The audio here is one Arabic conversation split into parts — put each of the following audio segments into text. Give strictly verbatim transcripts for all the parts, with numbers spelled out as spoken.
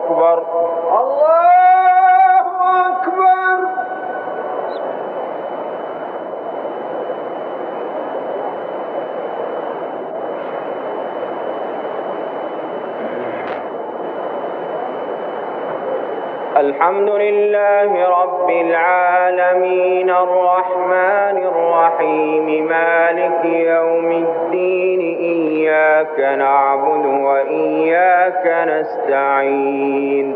أكبر. الله أكبر. الحمد لله رب العالمين الرحمن الرحيم مالك يوم الدين إياك نعبد وإياك نستعين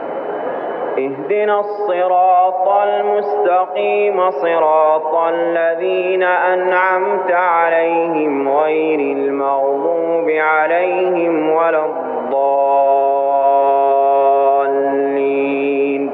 اهدنا الصراط المستقيم صراط الذين أنعمت عليهم غير المغضوب عليهم ولا الضالين.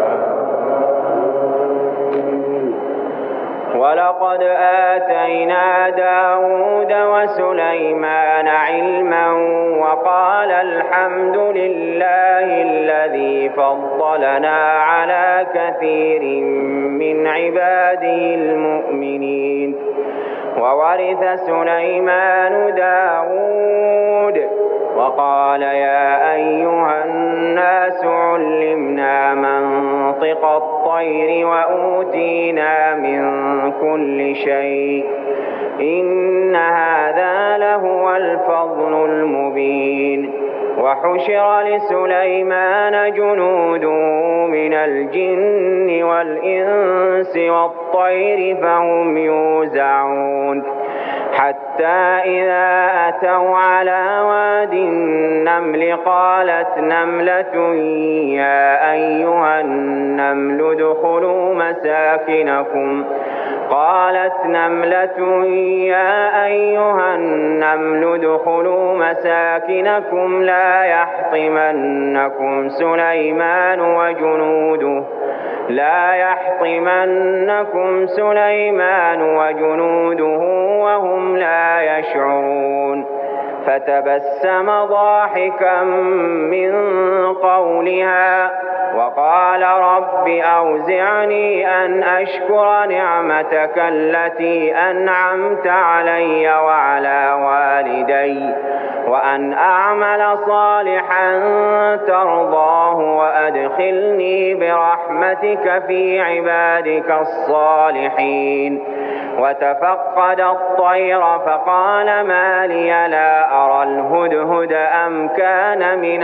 ولقد آتينا داود وسليمان علما وقال الحمد لله الذي فضلنا على كثير من عباده المؤمنين. وورث سليمان داود وقال يا أيها الناس علمنا منطق الطير وأوتينا من كل شيء إن هذا لهو الفضل المبين. وحشر لسليمان جنوده من الجن والإنس والطير فهم يوزعون حتى إذا أتوا على واد النمل قالت نملة يا أيها النمل ادخلوا مساكنكم قالت نملة يا أيها النمل ادخلوا مساكنكم لا يحطمنكم سليمان وجنوده لا يحطمنكم سليمان وجنوده وهم لا يشعرون. فتبسم ضاحكا من قولها وقال رب أوزعني أن أشكر نعمتك التي أنعمت علي وعلى والدي وأن أعمل صالحا ترضاه وأدخلني برحمتك في عبادك الصالحين. وتفقد الطير فقال ما لي لا أرى الهدهد أم كان من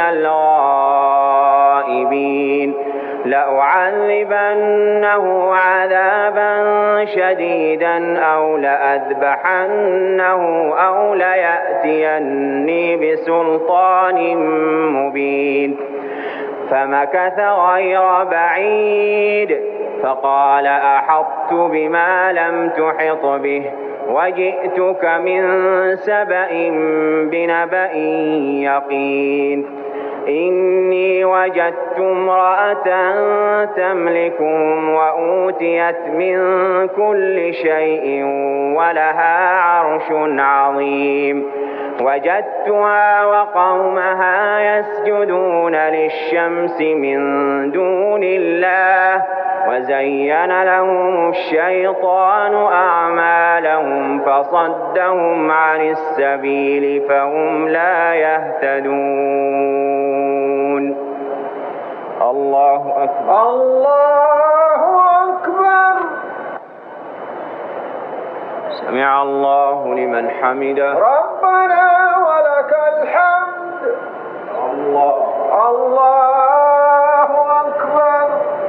الغائبين. لأعذبنه عذابا شديدا أو لأذبحنه أو ليأتيني بسلطان مبين. فمكث غير بعيد فقال أحطت بما لم تحط به وجئتك من سبأ بنبأ يقين. إني وجدت امرأة تملكهم وأوتيت من كل شيء ولها عرش عظيم. وجدتها وقومها يسجدون للشمس من دون الله وزين لهم الشيطان أعمالهم فصدهم عن السبيل فهم لا يهتدون. الله أكبر. الله أكبر. سمع الله لمن حمده. ربنا ولك الحمد. الله الله أكبر.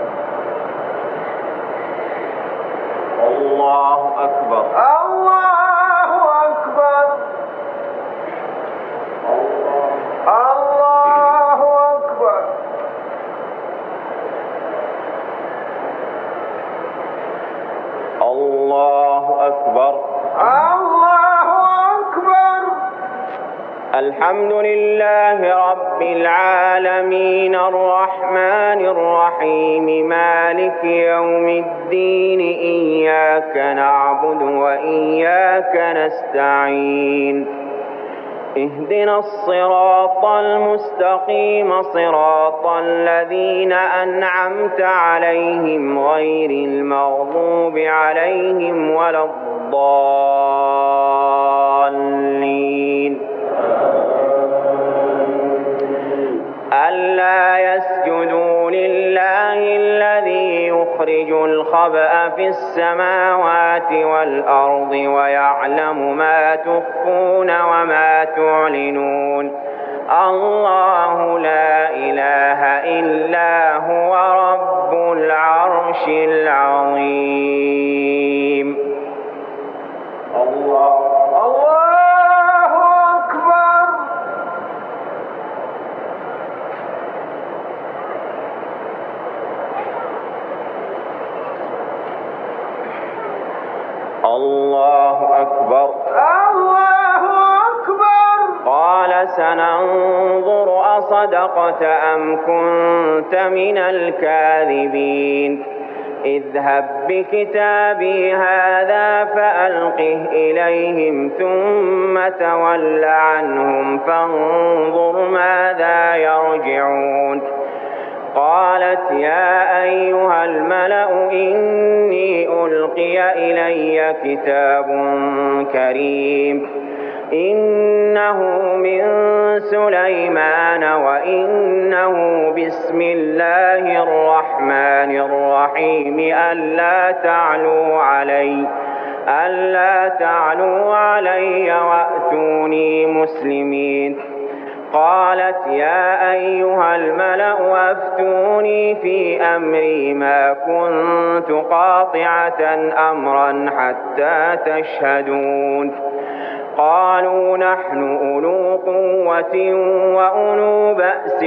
الله أكبر. الله أكبر. الله أكبر. الله أكبر. الله أكبر. الحمد لله رب العالمين الرحمن الرحيم مالك يوم الدين إياك نعبد وإياك نستعين اهدنا الصراط المستقيم صراط الذين أنعمت عليهم غير المغضوب عليهم ولا الضالين. ألا الخبأ في السماوات والأرض ويعلم ما تخفون وما تعلنون الله لا إله إلا هو رب العرش العظيم الله الله أكبر. الله أكبر الله أكبر. قال سننظر أصدقت أم كنت من الكاذبين اذهب بكتابي هذا فألقه إليهم ثم تول عنهم فانظر ماذا يرجعون قالت يا أيها الملأ إني ألقي إلي كتاب كريم إنه من سليمان وإنه بسم الله الرحمن الرحيم ألا تعلوا علي ألا تعلوا علي وأتوني مسلمين قالت يا أيها الملأ أفتوني في أمري ما كنت قاطعة أمرا حتى تشهدون قالوا نحن أولو قوة وأولو بأس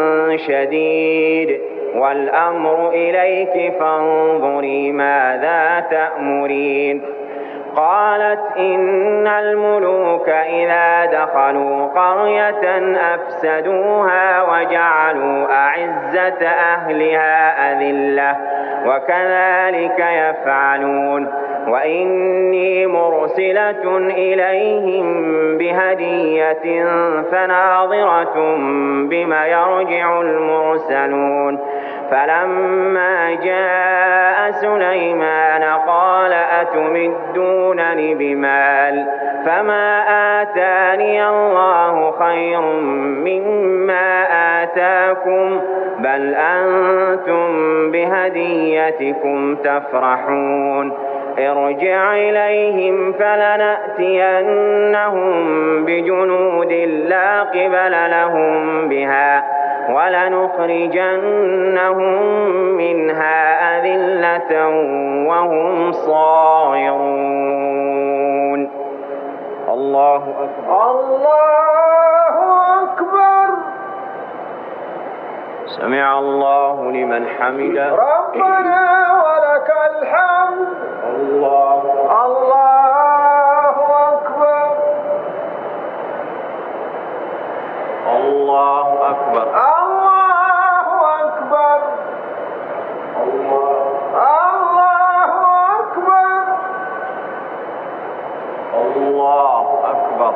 شديد والأمر إليك فانظري ماذا تأمرين قالت إن الملوك إذا دخلوا قرية أفسدوها وجعلوا أعزة أهلها أذلة وكذلك يفعلون وإني مرسلة إليهم بهدية فناظرة بما يرجع المرسلون فلما جاء سليمان قال أتمدونني بمال فما آتاني الله خير مما آتاكم بل أنتم بهديتكم تفرحون ارجع إليهم فلنأتينهم بجنود لا قبل لهم بها ولنخرجنهم منها أذلة وهم صاغرون الله أكبر الله أكبر. سمع الله لمن حمده ربنا ولك الحمد. الله الله أكبر. الله أكبر الله أكبر. الله الله أكبر. الله أكبر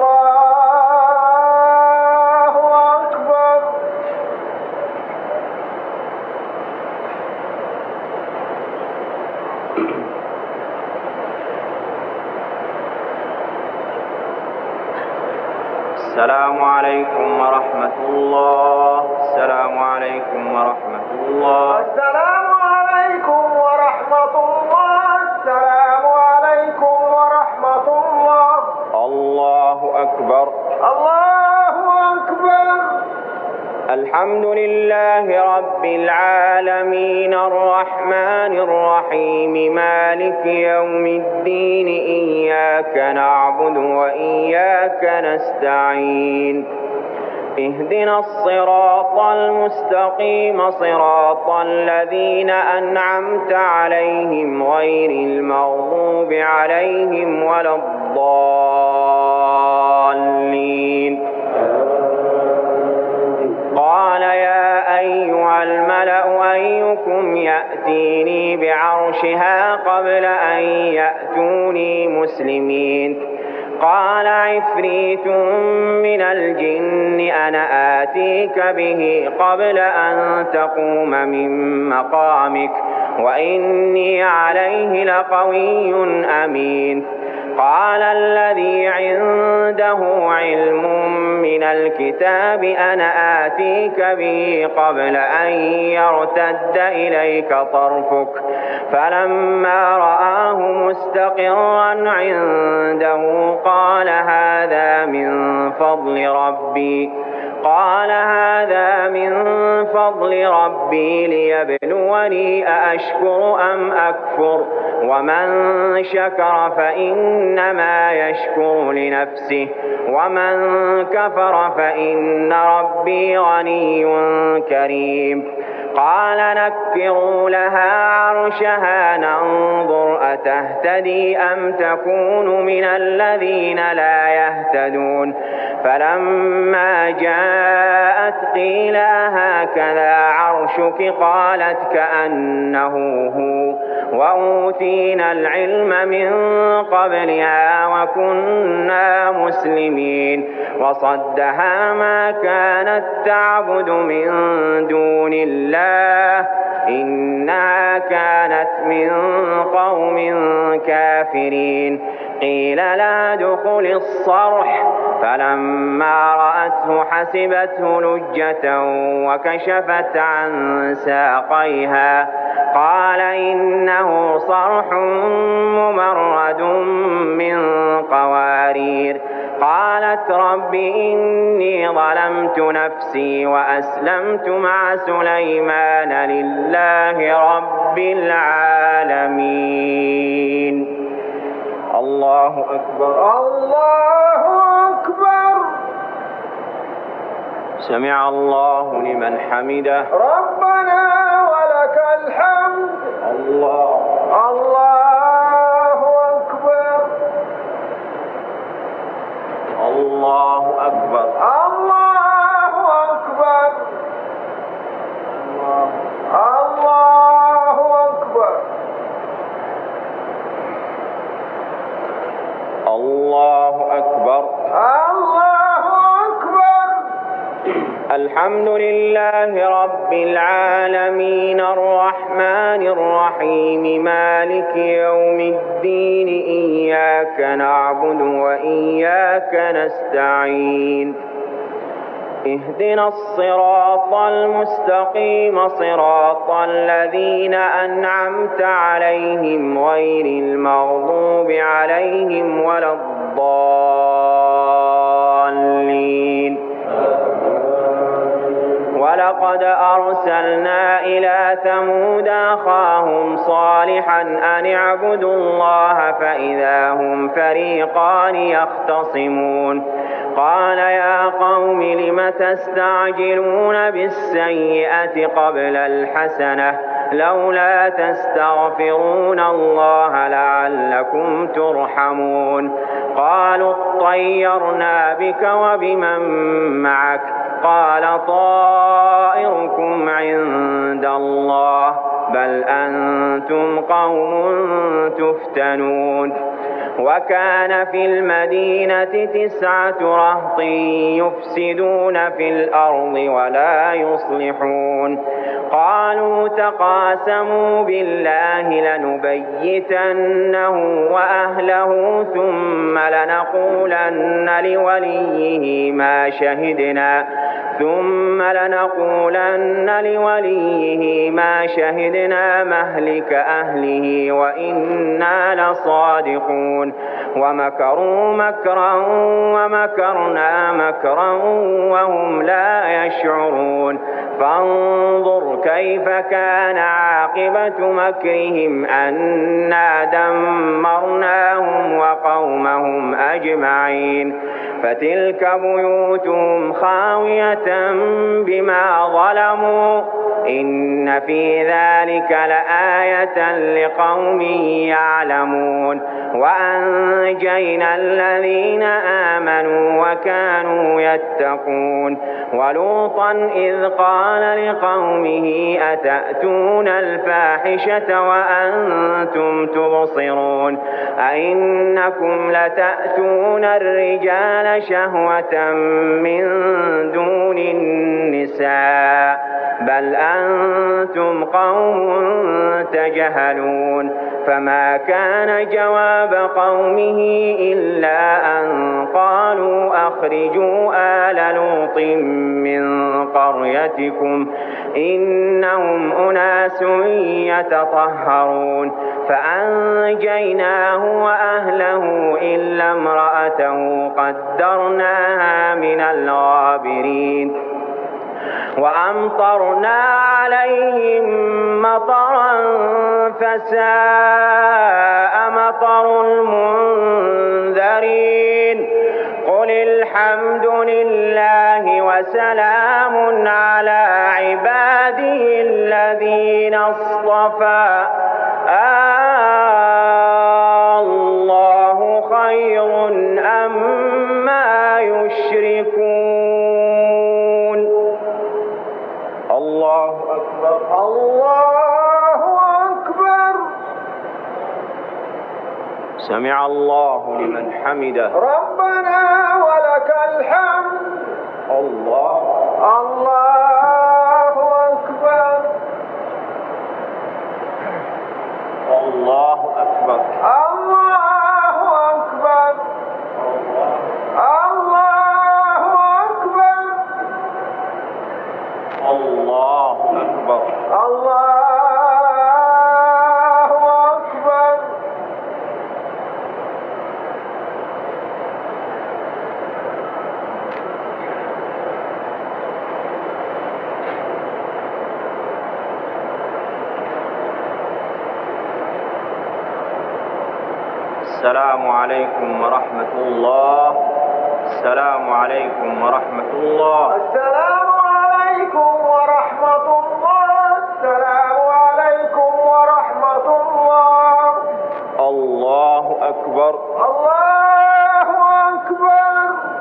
الله أكبر. السلام عليكم ورحمة الله السلام عليكم ورحمة الله السلام عليكم ورحمة الله. السلام عليكم ورحمة الله. الله أكبر الله أكبر. الحمد لله رب العالمين الرحمن الرحيم مالك يوم الدين إياك نعبد وإياك نستعين اهدنا الصراط المستقيم صراط الذين أنعمت عليهم غير المغضوب عليهم ولا الضالين قال يا أيها الملأ أيكم يأتيني بعرشها قبل أن يأتوني مسلمين قال عفريت من الجن أنا آتيك به قبل أن تقوم من مقامك وإني عليه لقوي أمين قال الذي عنده علم من الكتاب أنا آتيك به قبل أن يرتد إليك طرفك فلما رآه مستقرا عنده قال هذا من فضل ربي قال هذا من فضل ربي ليبلوني أأشكر أم أكفر ومن شكر فإنما يشكر لنفسه ومن كفر فإن ربي غني كريم قال نكروا لها عرشها ننظر أتهتدي أم تكون من الذين لا يهتدون فلما جاءت قيل هكذا عرشك قالت كأنه هو وأوتينا العلم من قبلها وكنا مسلمين وصدها ما كانت تعبد من دون الله إنها كانت من قوم كافرين قيل لا دخل الصرح فلما رأته حسبته لجة وكشفت عن ساقيها قال إنه صرح ممرد من قوارير قالت رب إني ظلمت نفسي وأسلمت مع سليمان لله رب العالمين. الله أكبر الله أكبر. سمع الله لمن حمده. ربنا ولك الحمد. الله الله أكبر. الله أكبر. الله أكبر. الله أكبر. الله أكبر. الله أكبر. الحمد لله رب العالمين الرحمن الرحيم مالك يوم الدين إياك نعبد وإياك نستعين اهدنا الصراط المستقيم صراط الذين أنعمت عليهم غير المغضوب عليهم ولا الضالين. ولقد أرسلنا إلى ثمود أخاهم صالحا أن اعبدوا الله فإذا هم فريقان يختصمون قال يا قوم لم تستعجلون بالسيئة قبل الحسنة لولا تستغفرون الله لعلكم ترحمون قالوا اطيرنا بك وبمن معك قال طائركم عند الله بل أنتم قوم تفتنون وكان في المدينة تسعة رهط يفسدون في الأرض ولا يصلحون قالوا تقاسموا بالله لنبيتنه وأهله ثم لنقولن لوليه ما شهدنا ثم لنقولن لوليه ما شهدنا مهلك أهله وإنا لصادقون ومكروا مكرا ومكرنا مكرا وهم لا يشعرون فانظر كيف كان عاقبة مكرهم أنا دمرناهم وقومهم أجمعين فتلك بيوتهم خاوية بما ظلموا إن في ذلك لآية لقوم يعلمون وأنجينا الذين آمنوا وكانوا يتقون ولوطا إذ قال لقومه أتأتون الفاحشة وأنتم تبصرون أئنكم لتأتون الرجال شهوة من دون النساء بل أنتم قوم تجهلون فما كان جواب قومه إلا أن قالوا أخرجوا آل لوط من قريتكم إنهم أناس يتطهرون فأنجيناه وأهله إلا امرأته قدرناها من الغابرين وأمطرنا عليهم مطرا فساء مطر المنذرين قل الحمد لله وسلام على عباده الذين اصطفى الله خير أما يشركون الله أكبر الله أكبر. سمع الله لمن حمده ربنا ولك الحمد. الله الله أكبر. الله أكبر الله أكبر. الله أكبر. الله أكبر الله أكبر. السلام عليكم ورحمة الله السلام عليكم ورحمة الله السلام عليكم ورحمة الله. السلام عليكم ورحمة الله. الله أكبر الله أكبر.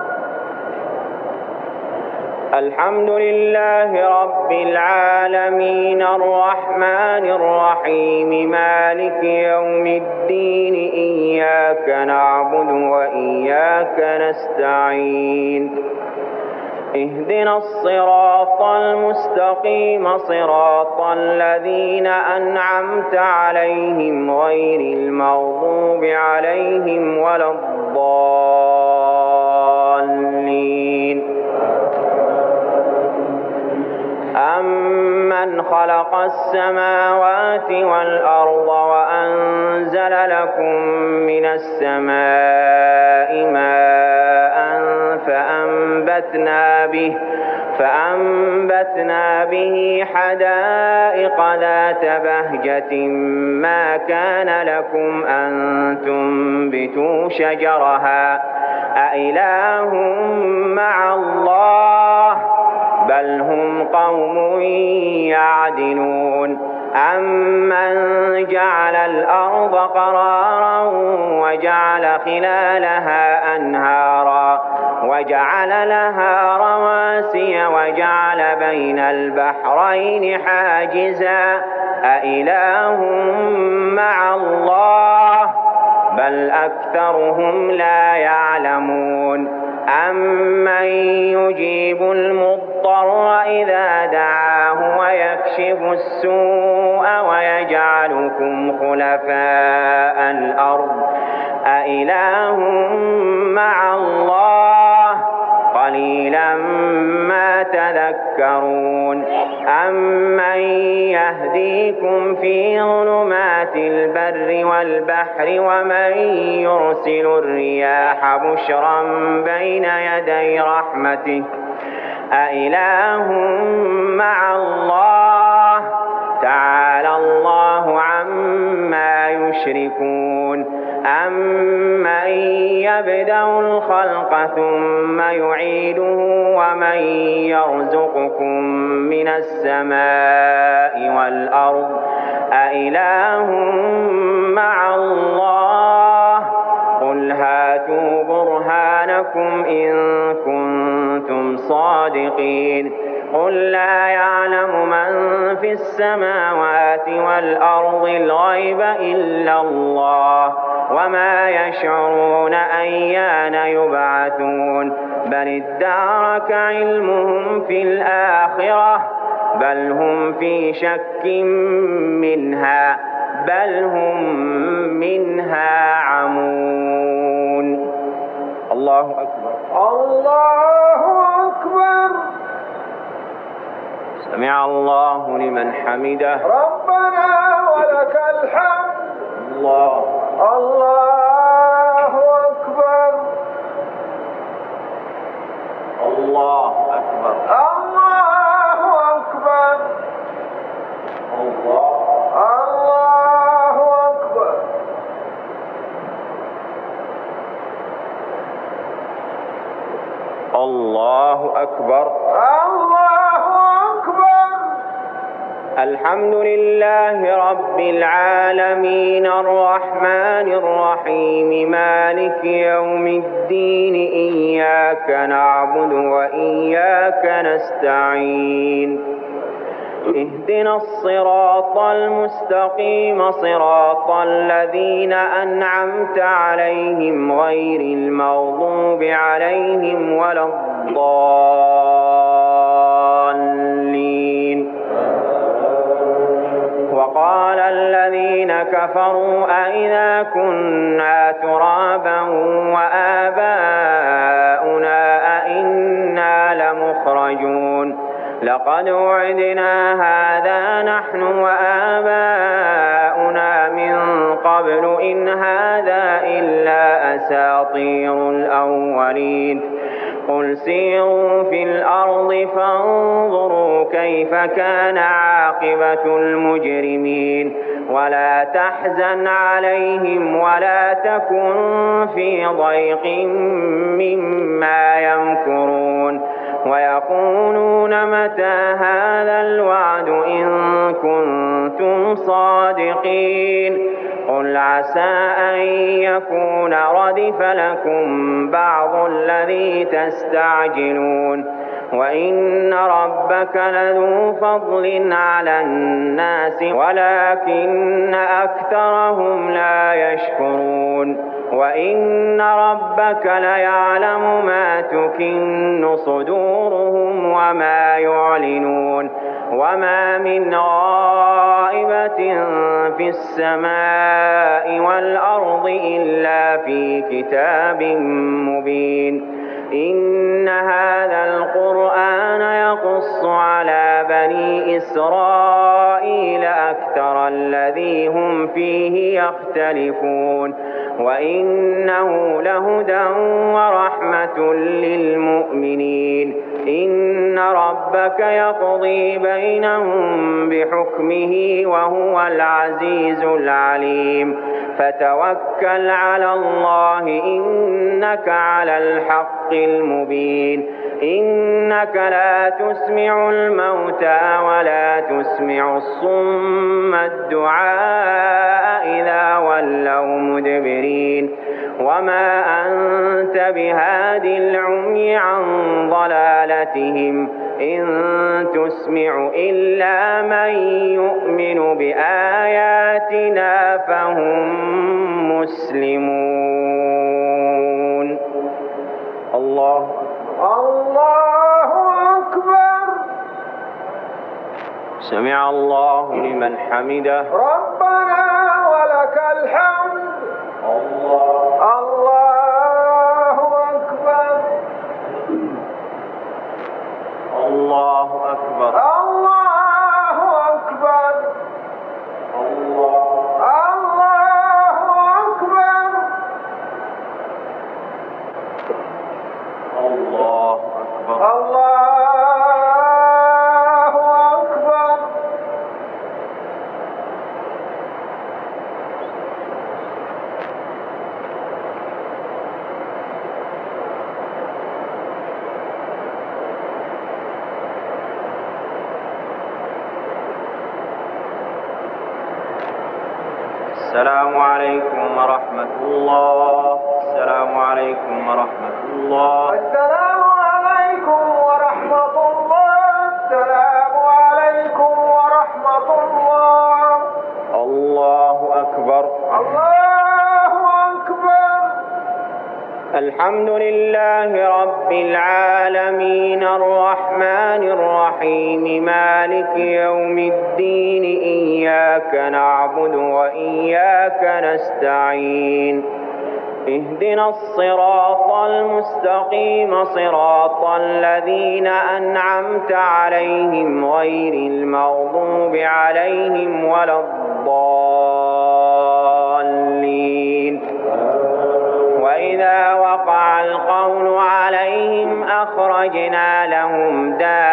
الحمد لله رب العالمين الرحمن الرحيم مالك يوم الدين إياك نعبد وإياك نستعين اهدنا الصراط المستقيم صراط الذين أنعمت عليهم غير المغضوب عليهم ولا الضالين أمن خلق السماوات والأرض وأنزل لكم من السماء ماء فأنبتنا به فأنبتنا به حدائق ذات بهجة ما كان لكم أن تنبتوا شجرها أإله مع الله بل هم قوم يعدلون أمن جعل الأرض قرارا وجعل خلالها أنهارا وجعل لها رواسي وجعل بين البحرين حاجزا أإله مع الله بل أكثرهم لا يعلمون أمن يجيب المضطر إذا دعاه ويكشف السوء ويجعلكم خلفاء الأرض أإله مع الله قليلا ما تذكرون أمن يهديكم في ظلمات البر والبحر ومن يرسل الرياح بشرا بين يدي رحمته أإله مع الله تعالى الله عما يشركون أمن يبدأ الخلق ثم يعيده ومن يرزقكم من السماء والأرض أإله مع الله قل هاتوا برهانكم إن كنتم صادقين قل لا يعلم من في السماوات والأرض الغيب إلا الله وما يشعرون أيان يبعثون بل ادارك علمهم في الآخرة بل هم في شك منها بل هم منها عمون. الله أكبر. الله أكبر. سمع الله لمن حمده. ربنا ولك الحمد. الله. الله أكبر. الله أكبر. الله أكبر. الله. الله أكبر. الله أكبر. الله أكبر. الحمد لله رب العالمين الرحمن الرحيم مالك يوم الدين إياك نعبد وإياك نستعين اهدنا الصراط المستقيم صراط الذين أنعمت عليهم غير المغضوب عليهم ولا الضالين. وقال الذين كفروا أئذا كنا ترابا وآباؤنا أئنا لمخرجون لقد وعدنا هذا نحن وآباؤنا من قبل إن هذا إلا أساطير الأولين. قل سيروا في الأرض فانظروا كيف كان عاقبة المجرمين ولا تحزن عليهم ولا تكن في ضيق مما يمكرون ويقولون متى هذا الوعد إن كنتم صادقين. قل عسى أن يكون ردف لكم بعض الذي تستعجلون وإن ربك لذو فضل على الناس ولكن أكثرهم لا يشكرون وإن ربك ليعلم ما تكن صدورهم وما يعلنون وما من غائبة في السماء والأرض إلا في كتاب مبين. إن هذا القرآن يقص على بني إسرائيل أكثر الذي هم فيه يختلفون وإنه لهدى ورحمة للمؤمنين. إن ربك يقضي بينهم بحكمه وهو العزيز العليم. فتوكل على الله إنك على الحق المبين. إنك لا تسمع الموتى ولا تسمع الصم الدعاء إذا ولوا مدبرين وما أنت بهادي العمي عن ضلالتهم إن تسمع إلا من يؤمن بآياتنا فهم مسلمون. الله الله أكبر. سمع الله لمن حمده. ربنا ولك الحمد. الله الله أكبر. الله أكبر. الله أكبر. الله الله أكبر. الله أكبر. الله أكبر. السلام عليكم ورحمة الله. السلام عليكم ورحمة الله. السلام عليكم ورحمة الله. السلام عليكم ورحمة الله. الله أكبر. الله أكبر. الحمد لله رب العالمين الرحمن الرحيم مالك يوم الدين إياك نعبد وإياك نستعين اهدنا الصراط المستقيم صراط الذين أنعمت عليهم غير المغضوب عليهم ولا الضالين وإذا وقع القول عليهم أخرجنا لهم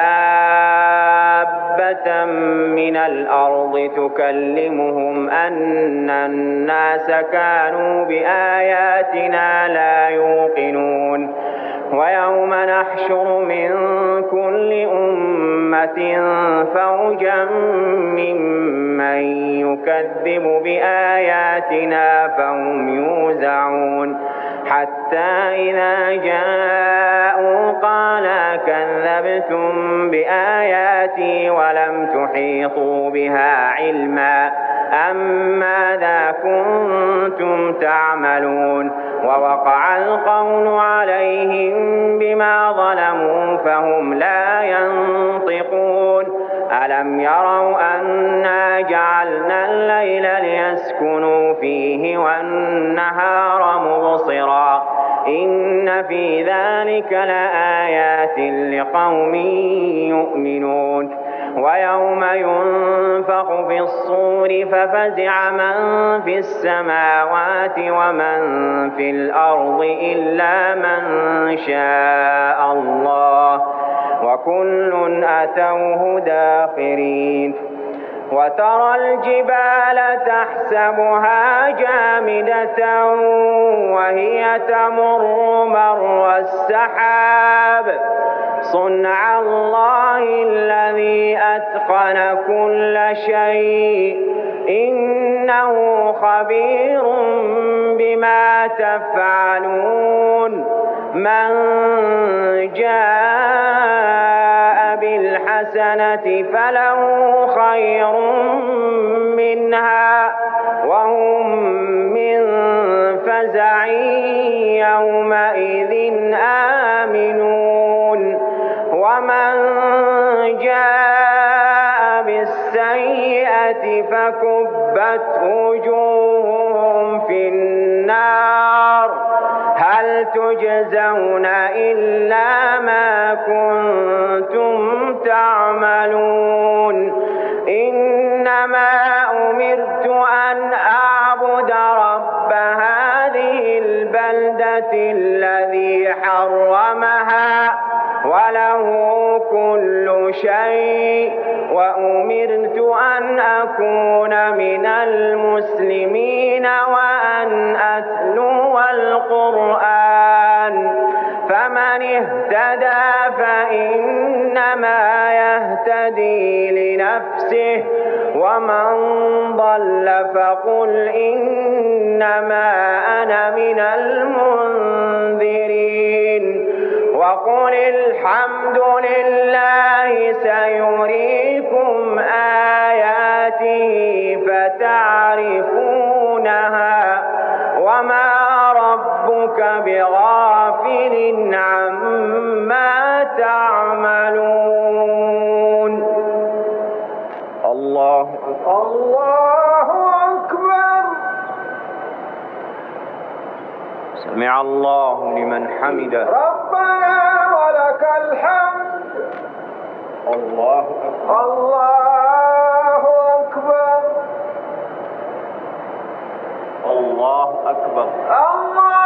دابة من الأرض تكلمهم أن الناس كانوا بآياتنا لا يوقنون ويوم نحشر من كل أمة فوجا ممن يكذب بآياتنا فهم يوزعون حتى إذا جاءوا قال كذبتم بآياتي ولم تحيطوا بها علما أم ماذا كنتم تعملون ووقع القول عليهم بما ظلموا فهم لا ينطقون ألم يروا أنا جعلنا الليل ليسكنوا فيه والنهار مبصرا إن في ذلك لآيات لقوم يؤمنون ويوم ينفخ في الصور ففزع من في السماوات ومن في الأرض إلا من شاء الله وكل أتوه داخرين وترى الجبال تحسبها جامدة وهي تمر مر السحاب صنع الله الذي أتقن كل شيء إنه خبير بما تفعلون من جاء بالحسنة فله خير منها وهم من فزع يومئذ آمنون ومن جاء بالسيئة فكبت وجوههم في النار هل تجزون إلا ما كنتم تعملون إنما أمرت أن أعبد رب هذه البلدة الذي حرمها وله كل شيء وأمرت أن أكون من المسلمين وأن أتلو القرآن فمن اهتدى فإنما يهتدي لنفسه ومن ضل فقل إنما أنا من المنذرين وقل الحمد لله سيريكم آياته فتعرفونها وما ربك بغافل عما تعملون الله الله أكبر. سمع الله لمن حمده. ربنا ولك الحمد. الله أكبر. الله أكبر. الله أكبر. الله